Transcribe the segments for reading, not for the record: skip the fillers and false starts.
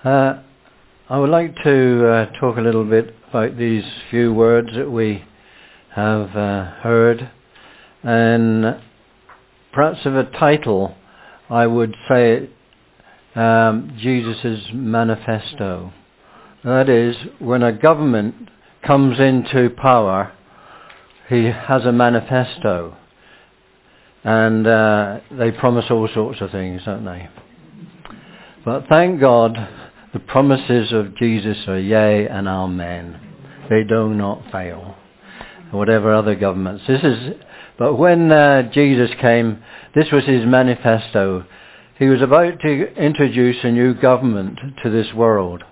I would like to talk a little bit about these few words that we have heard, and perhaps of a title I would say Jesus' Manifesto. That is, when a government comes into power, he has a manifesto, and they promise all sorts of things, don't they? But thank God, the promises of Jesus are yea and amen. They do not fail. Whatever other governments. But when Jesus came, this was his manifesto. He was about to introduce a new government to this world.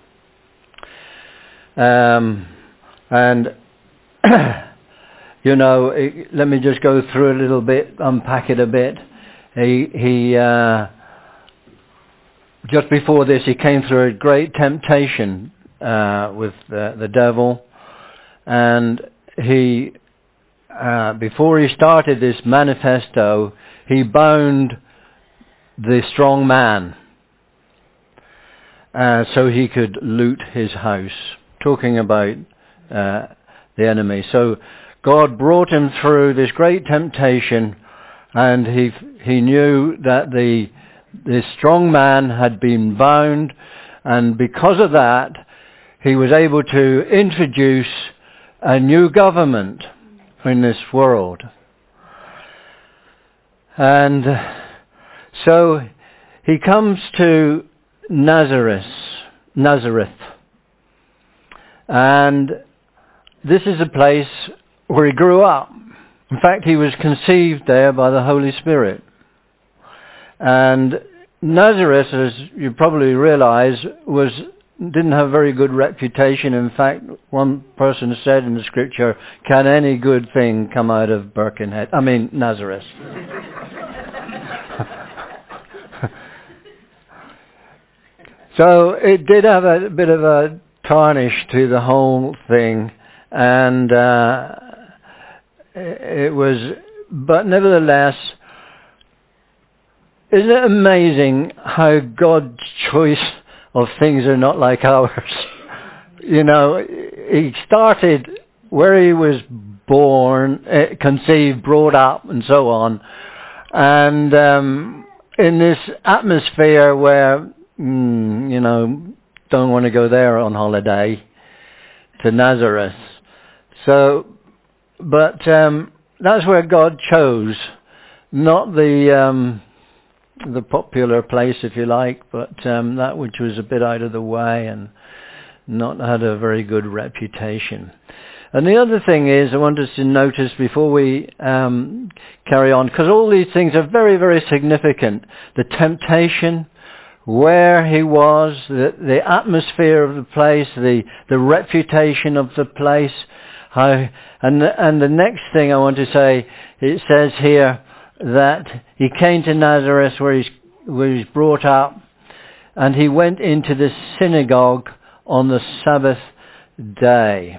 And, let me just go through a little bit, unpack it a bit. He just before this, he came through a great temptation with the devil, and he, before he started this manifesto, he bound the strong man so he could loot his house. Talking about the enemy. So God brought him through this great temptation, and he knew that this strong man had been bound, and because of that, he was able to introduce a new government in this world. And so he comes to Nazareth. And this is a place where he grew up. In fact, he was conceived there by the Holy Spirit. And Nazareth, as you probably realize, didn't have a very good reputation. In fact, one person said in the scripture, "Can any good thing come out of Nazareth?" So it did have a bit of a tarnish to the whole thing, and but nevertheless, isn't it amazing how God's choice of things are not like ours? He started where he was born, conceived, brought up, and so on. And in this atmosphere where, don't want to go there on holiday, to Nazareth. So, but that's where God chose, not the popular place, if you like, but that which was a bit out of the way and not had a very good reputation. And the other thing is, I want us to notice before we carry on, because all these things are very, very significant. The temptation, where he was, the atmosphere of the place, the reputation of the place. And the next thing I want to say, it says here, that he came to Nazareth where he's brought up, and he went into the synagogue on the Sabbath day.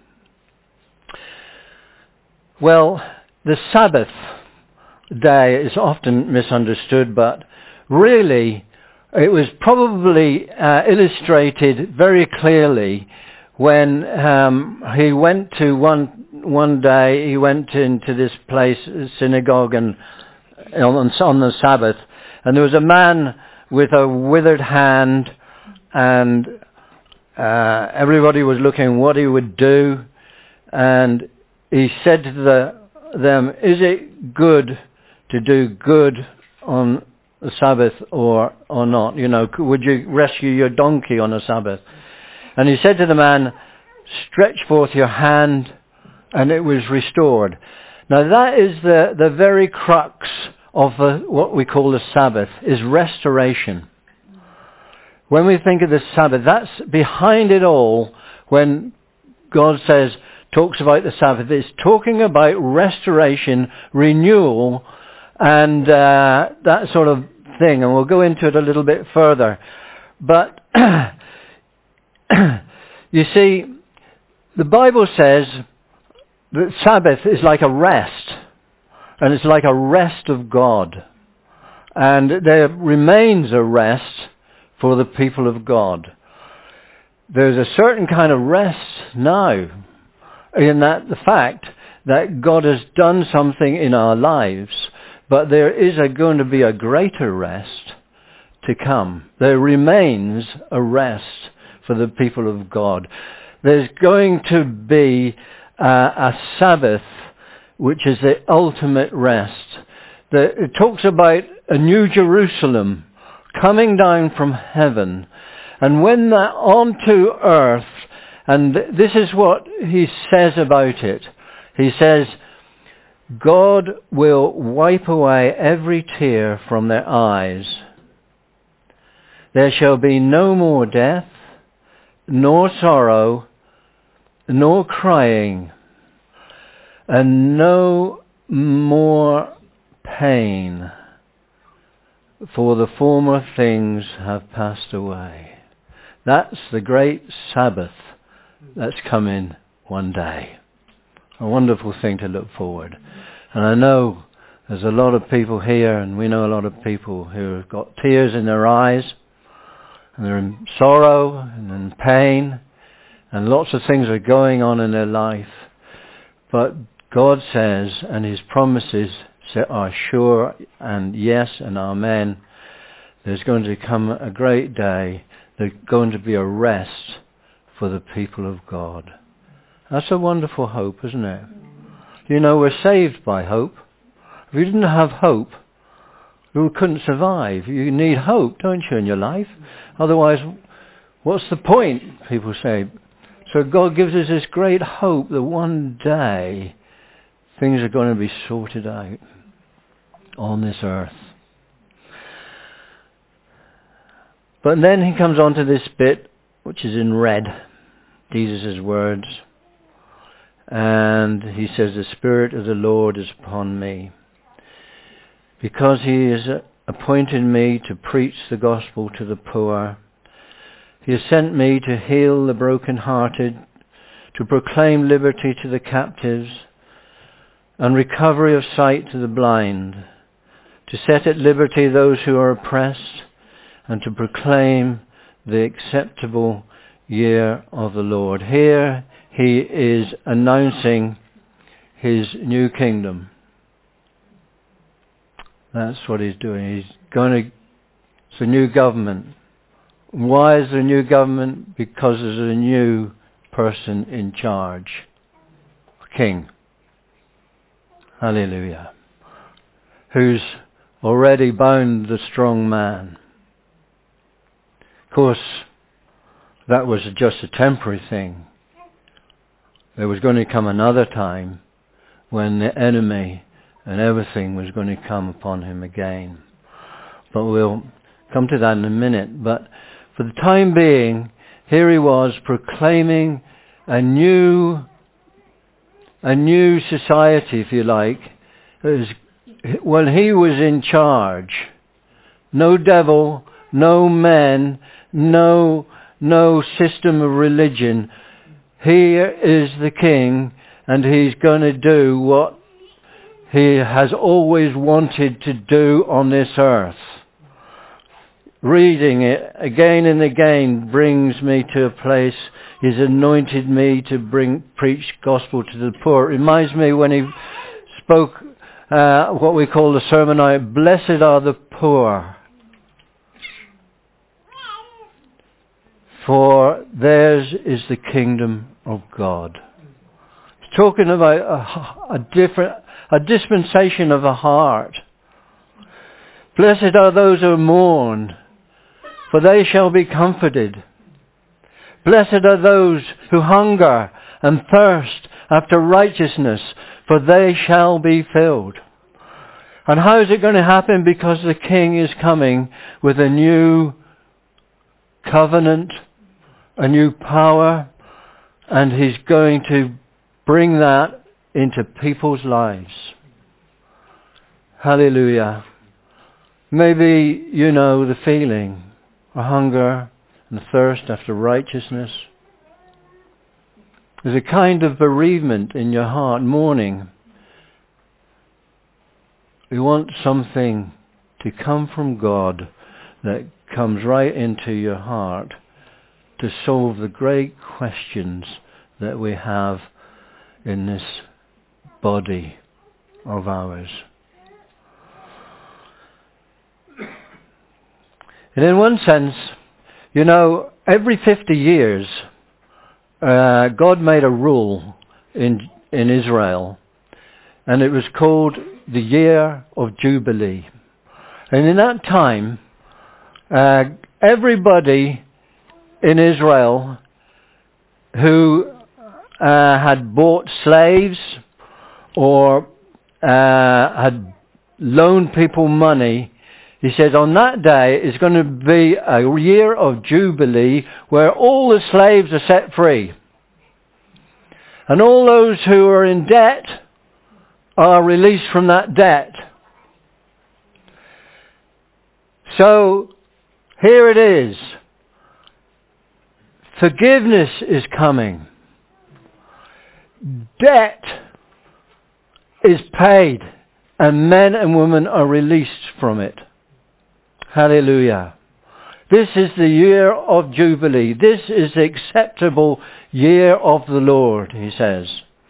Well, the Sabbath day is often misunderstood, but really it was probably illustrated very clearly when he went to one day, he went into this place, synagogue, and on the Sabbath, and there was a man with a withered hand, and everybody was looking what he would do, and he said to them, "Is it good to do good on the Sabbath or not? Would you rescue your donkey on a Sabbath?" And he said to the man, "Stretch forth your hand," and it was restored. Now that is the very crux of what we call the Sabbath, is restoration. When we think of the Sabbath, that's behind it all. When God talks about the Sabbath, it's talking about restoration, renewal, and that sort of thing. And we'll go into it a little bit further. But you see, the Bible says that Sabbath is like a rest, and it's like a rest of God. And there remains a rest for the people of God. there's a certain kind of rest now in that the fact that God has done something in our lives, but there is going to be a greater rest to come. There remains a rest for the people of God. There's going to be a Sabbath, which is the ultimate rest. It talks about a new Jerusalem coming down from heaven. And when that onto earth, and this is what he says about it. He says, God will wipe away every tear from their eyes. There shall be no more death, nor sorrow, nor crying, and no more pain, for the former things have passed away. That's the great Sabbath that's coming one day. A wonderful thing to look forward. And I know there's a lot of people here, and we know a lot of people who have got tears in their eyes, and they're in sorrow and in pain, and lots of things are going on in their life. But God says, and his promises are sure and yes and amen, there's going to come a great day. There's going to be a rest for the people of God. That's a wonderful hope, isn't it? You know, we're saved by hope. If you didn't have hope, you couldn't survive. You need hope, don't you, in your life? Otherwise, what's the point, people say. So God gives us this great hope that one day things are going to be sorted out on this earth. But then he comes on to this bit, which is in red, Jesus' words. And he says, the Spirit of the Lord is upon me, because he has appointed me to preach the gospel to the poor. He has sent me to heal the brokenhearted, to proclaim liberty to the captives, and recovery of sight to the blind, to set at liberty those who are oppressed, and to proclaim the acceptable year of the Lord. Here he is announcing his new kingdom. That's what he's doing. It's a new government. Why is there a new government? Because there's a new person in charge. King. Hallelujah. Who's already bound the strong man. Of course, that was just a temporary thing. There was going to come another time when the enemy and everything was going to come upon him again. But we'll come to that in a minute. But for the time being, here he was proclaiming a new society, if you like. When he was in charge, no devil, no men, no system of religion. He is the king, and he's going to do what he has always wanted to do on this earth. Reading it again and again brings me to a place. He's anointed me to preach gospel to the poor. It reminds me when he spoke what we call the Sermon on Mount, blessed are the poor, for theirs is the kingdom of God. He's talking about a dispensation of a heart. Blessed are those who mourn, for they shall be comforted. Blessed are those who hunger and thirst after righteousness, for they shall be filled. And how is it going to happen? Because the King is coming with a new covenant, a new power, and he's going to bring that into people's lives. Hallelujah. Maybe you know the feeling, a hunger and a thirst after righteousness. There's a kind of bereavement in your heart, mourning. You want something to come from God that comes right into your heart to solve the great questions that we have in this body of ours. And in one sense, every 50 years, God made a rule in Israel, and it was called the Year of Jubilee. And in that time, everybody in Israel who had bought slaves or had loaned people money, he said on that day is going to be a year of Jubilee where all the slaves are set free. And all those who are in debt are released from that debt. So here it is. Forgiveness is coming. Debt is paid, and men and women are released from it. Hallelujah. This is the year of Jubilee. This is the acceptable year of the Lord, he says.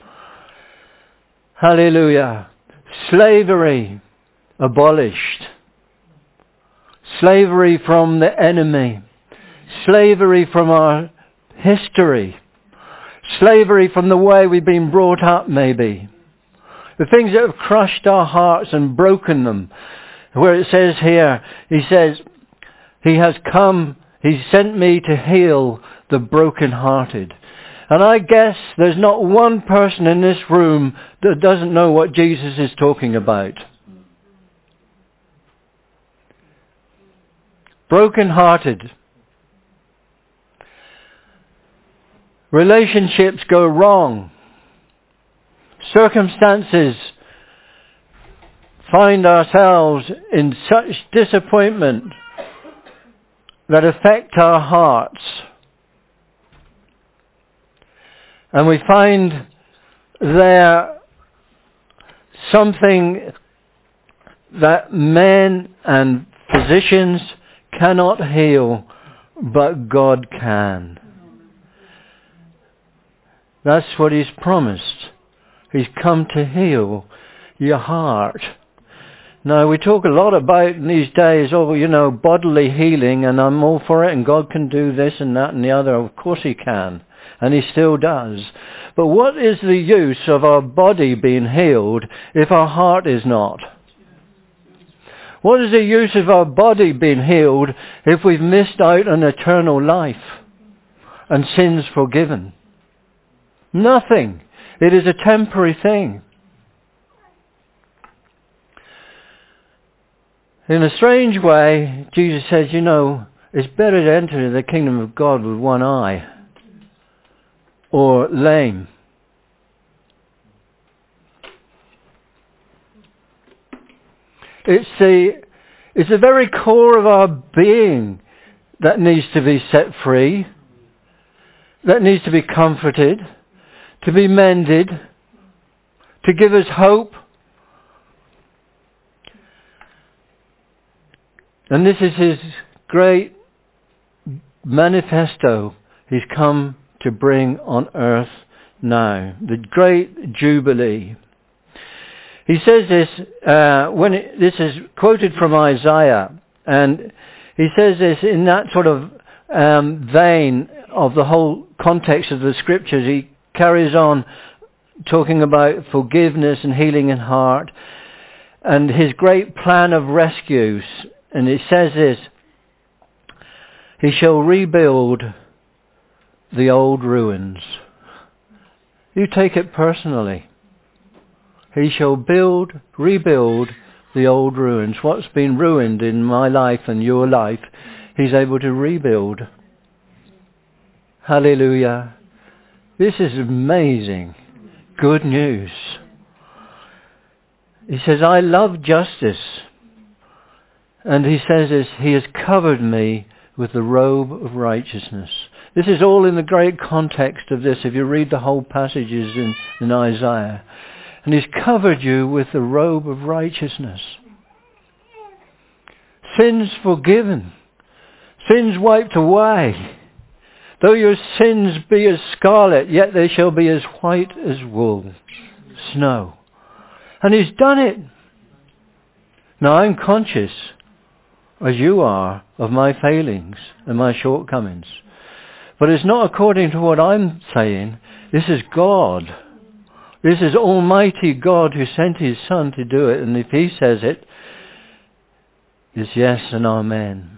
Hallelujah. Slavery abolished. Slavery from the enemy. Slavery from our history. Slavery from the way we've been brought up, maybe. The things that have crushed our hearts and broken them. Where it says here, he says, he has come, he sent me to heal the brokenhearted. And I guess there's not one person in this room that doesn't know what Jesus is talking about. Brokenhearted. Relationships go wrong. Circumstances find ourselves in such disappointment that affect our hearts. And we find there something that men and physicians cannot heal, but God can. That's what he's promised. He's come to heal your heart. Now, we talk a lot about in these days, bodily healing, and I'm all for it, and God can do this and that and the other. Of course he can, and he still does. But what is the use of our body being healed if our heart is not? What is the use of our body being healed if we've missed out on eternal life and sins forgiven? Nothing. It is a temporary thing. In a strange way, Jesus says, it's better to enter the kingdom of God with one eye or lame. It's the very core of our being that needs to be set free, that needs to be comforted, to be mended, to give us hope. And this is his great manifesto he's come to bring on earth now. The great Jubilee. He says this, this is quoted from Isaiah, and he says this in that sort of vein of the whole context of the scriptures. He carries on talking about forgiveness and healing in heart, and his great plan of rescue. And it says this, he shall rebuild the old ruins. You take it personally. He shall rebuild the old ruins. What's been ruined in my life and your life, he's able to rebuild. Hallelujah. This is amazing. Good news. He says, I love justice. And he says this, he has covered me with the robe of righteousness. This is all in the great context of this, if you read the whole passages in Isaiah. And he's covered you with the robe of righteousness. Sins forgiven. Sins wiped away. Though your sins be as scarlet, yet they shall be as white as wool, snow. And he's done it. Now I'm conscious, as you are, of my failings and my shortcomings. But it's not according to what I'm saying. This is God. This is Almighty God who sent his Son to do it. And if he says it, it's yes and amen.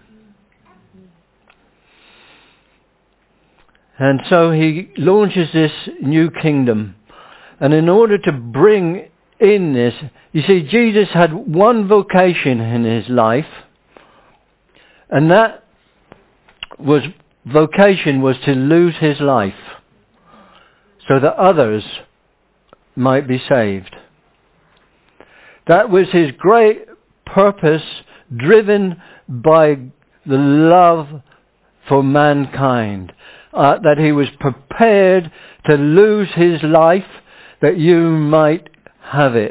And so he launches this new kingdom. And in order to bring in this, you see, Jesus had one vocation in his life. And that vocation was to lose his life so that others might be saved. That was his great purpose, driven by the love for mankind. That he was prepared to lose his life that you might have it.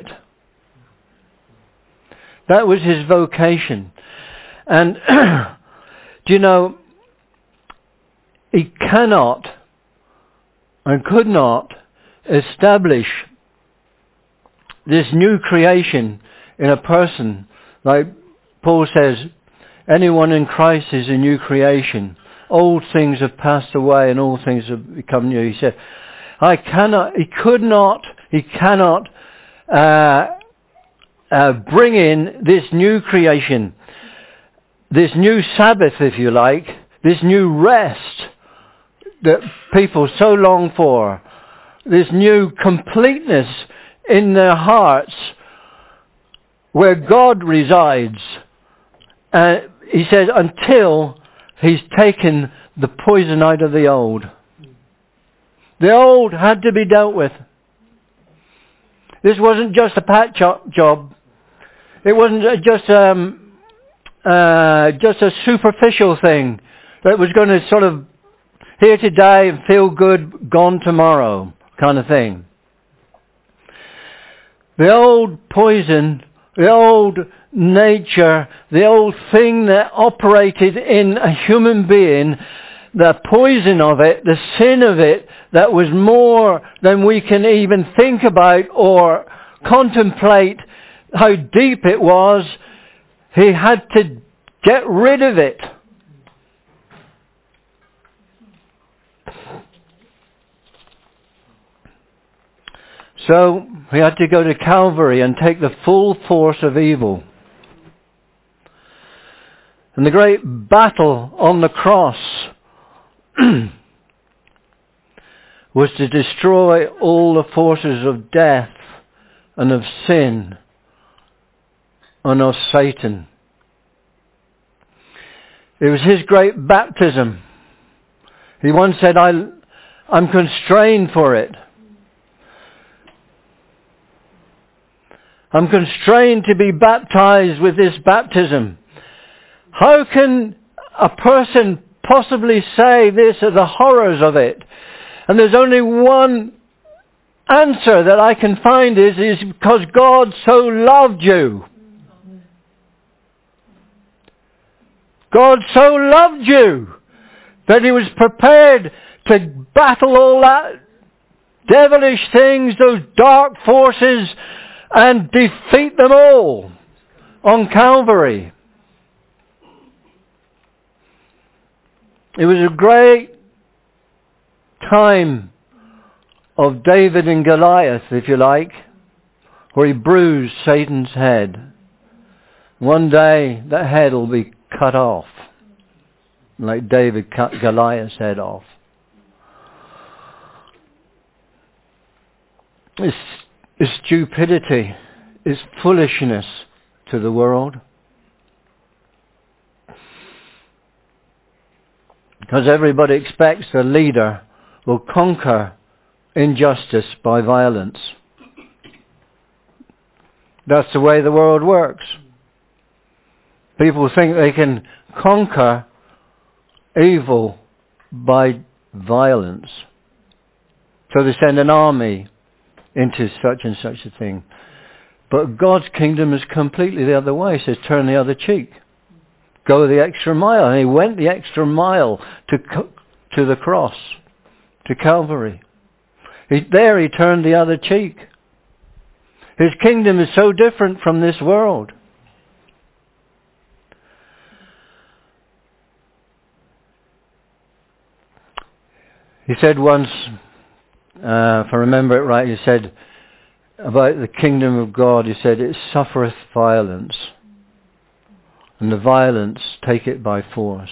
That was his vocation. And do you know, he cannot and could not establish this new creation in a person. Like Paul says, anyone in Christ is a new creation. Old things have passed away and all things have become new. He said, he cannot bring in this new creation, this new Sabbath, if you like, this new rest that people so long for, this new completeness in their hearts where God resides. He says, until he's taken the poison out of the old. The old had to be dealt with. This wasn't just a patch job. It wasn't just a superficial thing that was going to sort of here today and feel good, gone tomorrow kind of thing. The old poison, the old nature, the old thing that operated in a human being, the poison of it, the sin of it, that was more than we can even think about or contemplate how deep it was. He had to get rid of it. So he had to go to Calvary and take the full force of evil. And the great battle on the cross was to destroy all the forces of death and of sin and of Satan. It was his great baptism. He once said, I'm constrained for it. I'm constrained to be baptized with this baptism. How can a person possibly say this are the horrors of it? And there's only one answer that I can find is because God so loved you. God so loved you that he was prepared to battle all that devilish things, those dark forces, and defeat them all on Calvary. It was a great time of David and Goliath, if you like, where he bruised Satan's head. One day that head will be cut off, like David cut Goliath's head off. It's stupidity, it's foolishness to the world. Because everybody expects the leader will conquer injustice by violence. That's the way the world works. People think they can conquer evil by violence. So they send an army into such and such a thing. But God's kingdom is completely the other way. He says, turn the other cheek. Go the extra mile. And he went the extra mile to to the cross, to Calvary. There he turned the other cheek. His kingdom is so different from this world. He said once, if I remember it right, he said about the kingdom of God, he said, it suffereth violence, and the violence take it by force.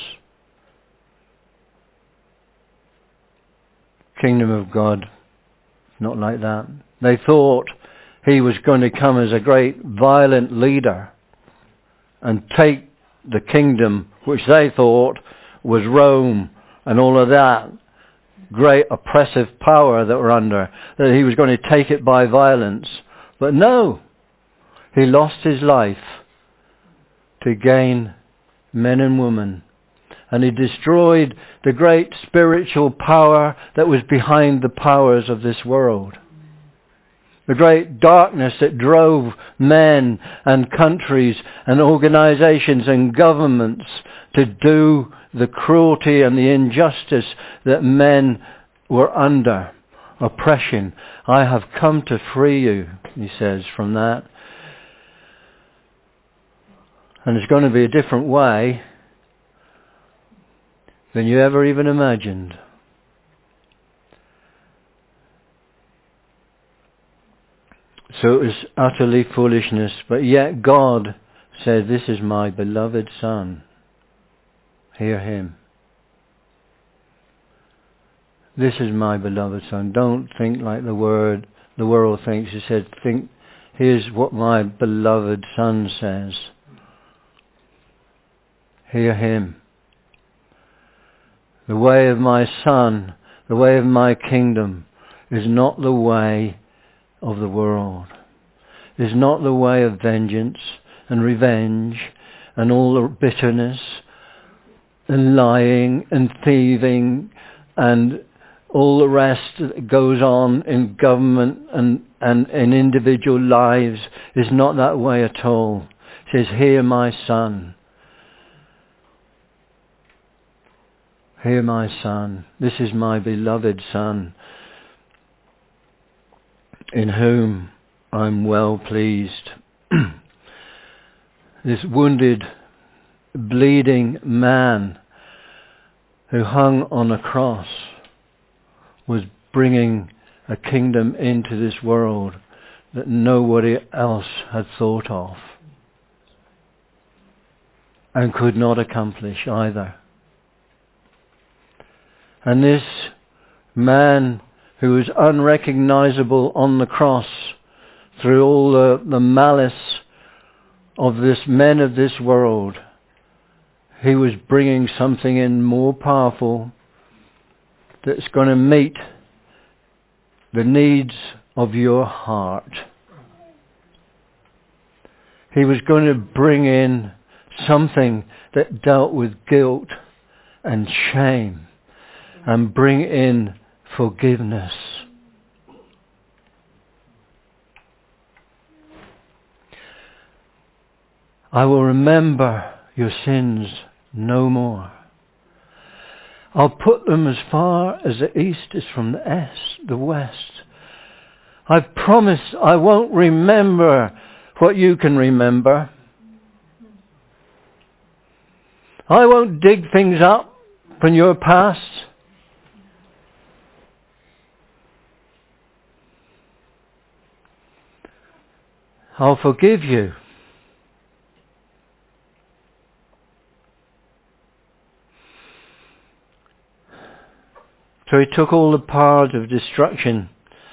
Kingdom of God, not like that. They thought he was going to come as a great violent leader and take the kingdom, which they thought was Rome and all of that great oppressive power that we're under, that he was going to take it by violence. But no, he lost his life to gain men and women. And he destroyed the great spiritual power that was behind the powers of this world. The great darkness that drove men and countries and organizations and governments to do the cruelty and the injustice that men were under. Oppression. I have come to free you, he says, from that. And it's going to be a different way than you ever even imagined. So it was utterly foolishness, but yet God said, this is my beloved Son. Hear him. This is my beloved Son. Don't think like the world thinks. He said, think, here's what my beloved Son says. Hear him. The way of my Son, the way of my kingdom, is not the way of the world. Is not the way of vengeance and revenge and all the bitterness and lying and thieving and all the rest that goes on in government and in individual lives. Is not that way at all. It says, hear my Son. Hear my Son. This is my beloved Son, in whom I'm well pleased. This wounded, bleeding man who hung on a cross was bringing a kingdom into this world that nobody else had thought of and could not accomplish either. And this man who was unrecognizable on the cross through all the malice of this men of this world, he was bringing something in more powerful that's going to meet the needs of your heart. He was going to bring in something that dealt with guilt and shame and bring in forgiveness. I will remember your sins no more. I'll put them as far as the east is from the west. I've promised I won't remember what you can remember. I won't dig things up from your past. I'll forgive you. So he took all the powers of destruction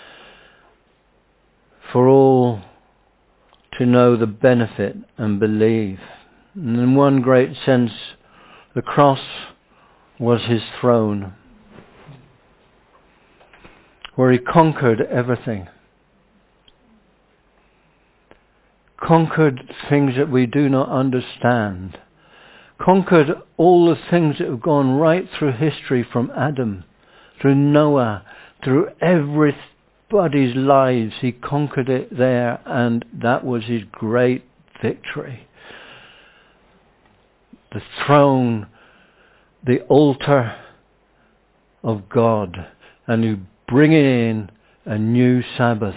for all to know the benefit and believe. And in one great sense, the cross was his throne, where he conquered everything. Conquered things that we do not understand. Conquered all the things that have gone right through history, from Adam, through Noah, through everybody's lives. He conquered it there, and that was his great victory. The throne, the altar, of God and who bring in a new Sabbath.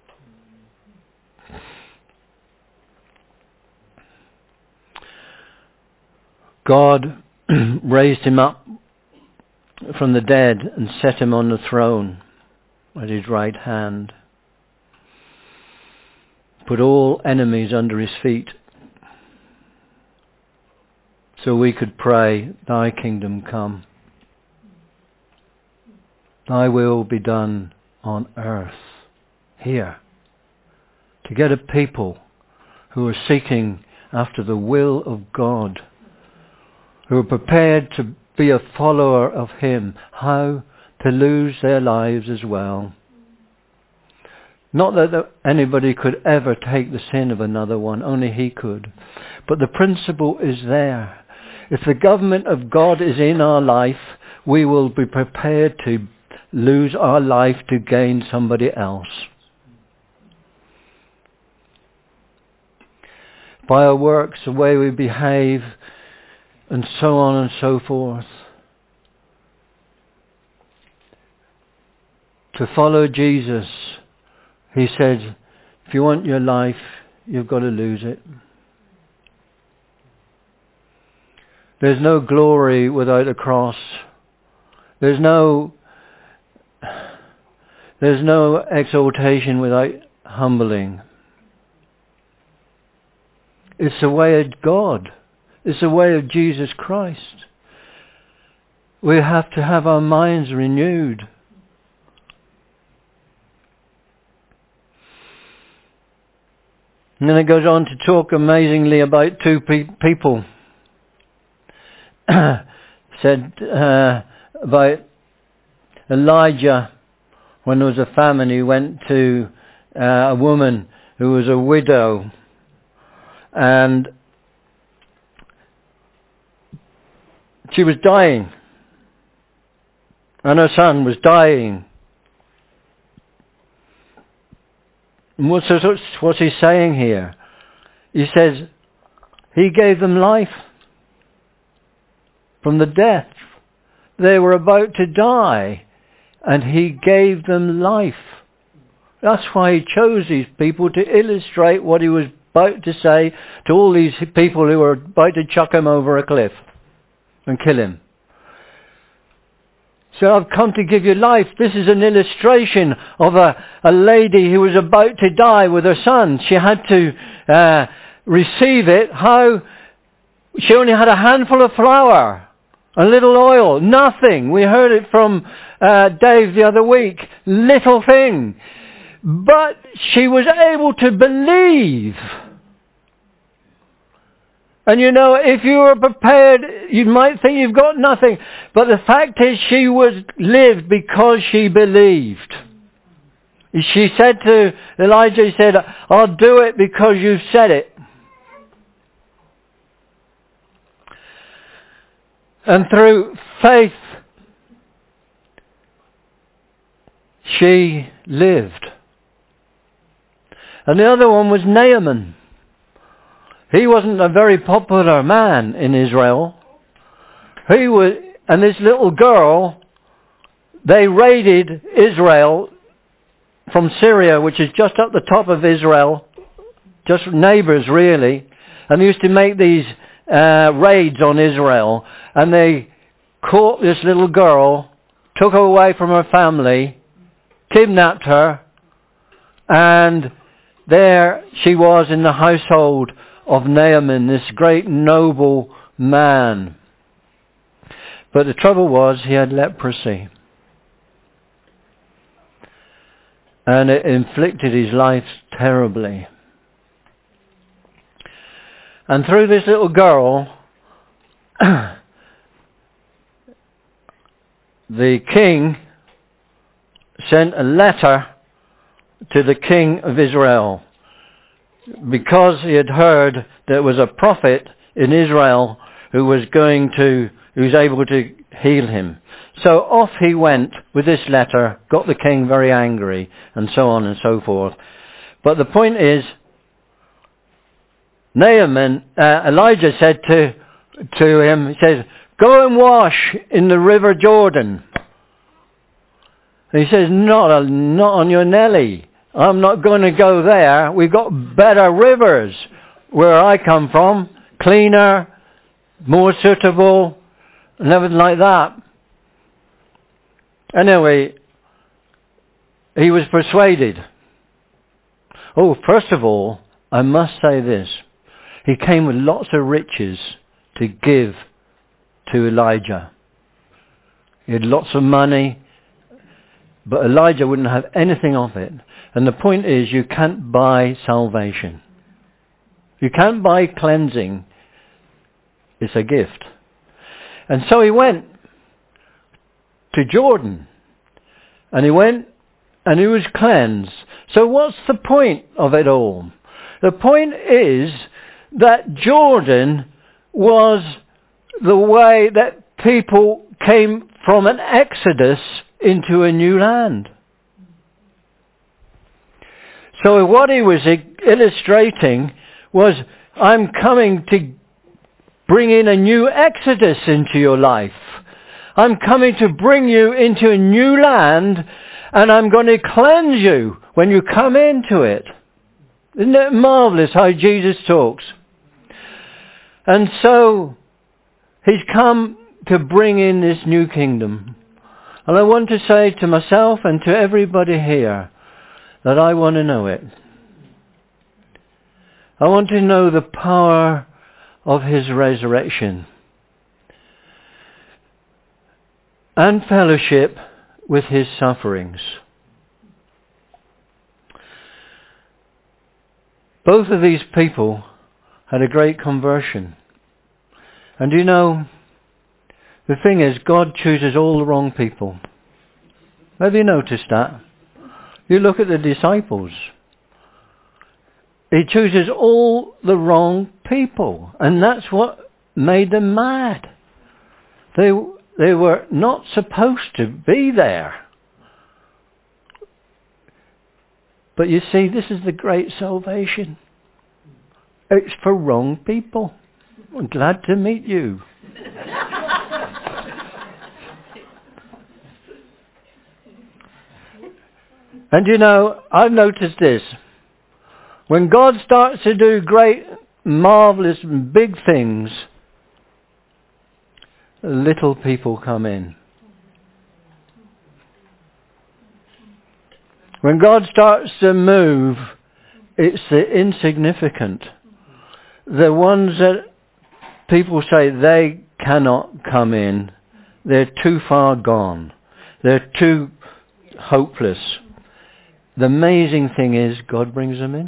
God raised him up from the dead and set him on the throne at his right hand. Put all enemies under his feet, so we could pray, thy kingdom come. Thy will be done on earth, here. To get a people who are seeking after the will of God, who are prepared to be a follower of him, how to lose their lives as well. Not that anybody could ever take the sin of another one, only he could. But the principle is there. If the government of God is in our life, we will be prepared to lose our life to gain somebody else. By our works, the way we behave, and so on and so forth. To follow Jesus, he said, if you want your life, you've got to lose it. There's no glory without a cross. There's no exaltation without humbling. It's the way of God. It's the way of Jesus Christ. We have to have our minds renewed. And then it goes on to talk amazingly about two people. Said about Elijah, when there was a famine, he went to a woman who was a widow, and she was dying, and her son was dying. And what's he saying here? He says, he gave them life from the death. They were about to die, and he gave them life. That's why he chose these people, to illustrate what he was about to say to all these people who were about to chuck him over a cliff and kill him. So I've come to give you life. This is an illustration of a lady who was about to die with her son. She had to receive it. How? She only had a handful of flour, a little oil, nothing. We heard it from Dave the other week. Little thing. But she was able to believe. And you know, if you were prepared, you might think you've got nothing. But the fact is, she lived because she believed. She said to Elijah, he said, I'll do it because you've said it. And through faith, she lived. And the other one was Naaman. He wasn't a very popular man in Israel. And this little girl, they raided Israel from Syria, which is just up the top of Israel, just neighbours really. And they used to make these raids on Israel. And they caught this little girl, took her away from her family, kidnapped her, and there she was in the household of Naaman, this great noble man. But the trouble was, he had leprosy. And it inflicted his life terribly. And through this little girl, the king sent a letter to the king of Israel, because he had heard there was a prophet in Israel who was able to heal him. So off he went with this letter, got the king very angry, and so on and so forth. But the point is, Elijah said to him, he says, go and wash in the river Jordan. He says, not on your Nelly. I'm not going to go there. We've got better rivers where I come from. Cleaner, more suitable, and everything like that. Anyway, he was persuaded. Oh, first of all, I must say this. He came with lots of riches to give to Elijah. He had lots of money, but Elijah wouldn't have anything of it. And the point is, you can't buy salvation. You can't buy cleansing. It's a gift. And so he went to Jordan. And he went and he was cleansed. So what's the point of it all? The point is that Jordan was the way that people came from an exodus into a new land. So what he was illustrating was, I'm coming to bring in a new exodus into your life. I'm coming to bring you into a new land, and I'm going to cleanse you when you come into it. Isn't it marvelous how Jesus talks? And so he's come to bring in this new kingdom. And I want to say to myself and to everybody here that I want to know it. I want to know the power of his resurrection and fellowship with his sufferings. Both of these people had a great conversion. And you know, the thing is, God chooses all the wrong people. Have you noticed that? You look at the disciples. He chooses all the wrong people. And that's what made them mad. They were not supposed to be there. But you see, this is the great salvation. It's for wrong people. I'm glad to meet you. And you know, I've noticed this. When God starts to do great, marvelous, big things, little people come in. When God starts to move, it's the insignificant. The ones that people say they cannot come in. They're too far gone. They're too hopeless. The amazing thing is God brings them in.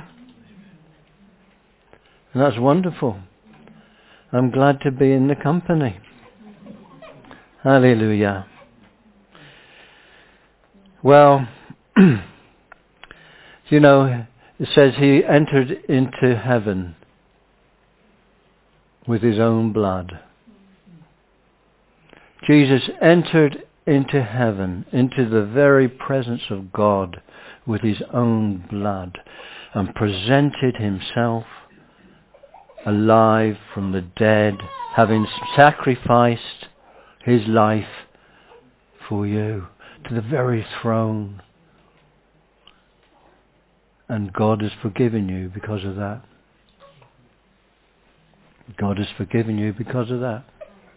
And that's wonderful. I'm glad to be in the company. Hallelujah. Well, you know, it says he entered into heaven with his own blood. Jesus entered into heaven, into the very presence of God with his own blood, and presented himself alive from the dead, having sacrificed his life for you to the very throne. And God has forgiven you because of that. God has forgiven you because of that.